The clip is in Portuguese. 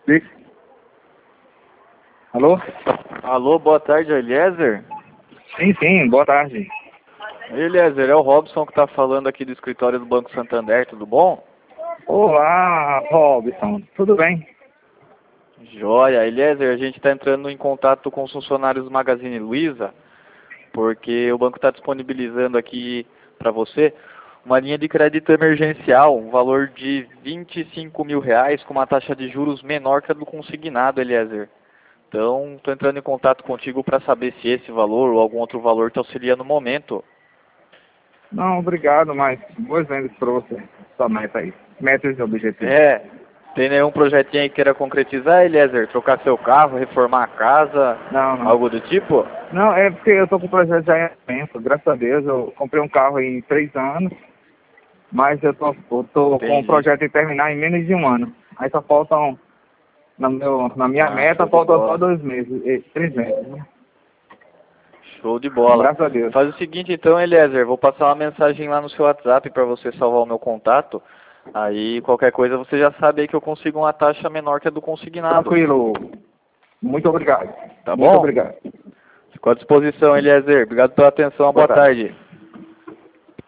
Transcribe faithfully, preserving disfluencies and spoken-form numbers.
Sim. Alô? Alô, boa tarde, Eliezer. Sim, sim, boa tarde. Eliezer, é o Robson que está falando aqui do escritório do Banco Santander, tudo bom? Olá, Robson. Tudo bem? Joia, Eliezer, a gente está entrando em contato com os funcionários do Magazine Luiza, porque o banco está disponibilizando aqui para você uma linha de crédito emergencial, um valor de vinte e cinco mil reais com uma taxa de juros menor que a do consignado, Eliezer. Então, estou entrando em contato contigo para saber se esse valor ou algum outro valor te auxilia no momento. Não, obrigado, mas boas vendas para você. Sua meta aí. Metas e objetivos. É, tem nenhum projetinho aí que queira concretizar, Eliezer? Trocar seu carro, reformar a casa, Não, não. algo do tipo? Não, é porque eu tô com o projeto já em tempo. Graças a Deus, eu comprei um carro em três anos, mas eu tô, eu tô com o Entendi. projeto em terminar em menos de um ano. Aí só faltam, na, meu, na minha Ah, meta, show de faltam só bola. dois meses, eh, três meses, né? Show de bola. Graças a Deus. Faz o seguinte então, Eliezer, vou passar uma mensagem lá no seu WhatsApp para você salvar o meu contato. Aí qualquer coisa você já sabe aí que eu consigo uma taxa menor que a do consignado. Tranquilo. Muito obrigado. Tá Muito bom? obrigado. Fico à disposição, Eliezer. Obrigado pela atenção. Boa Boa tarde. tarde.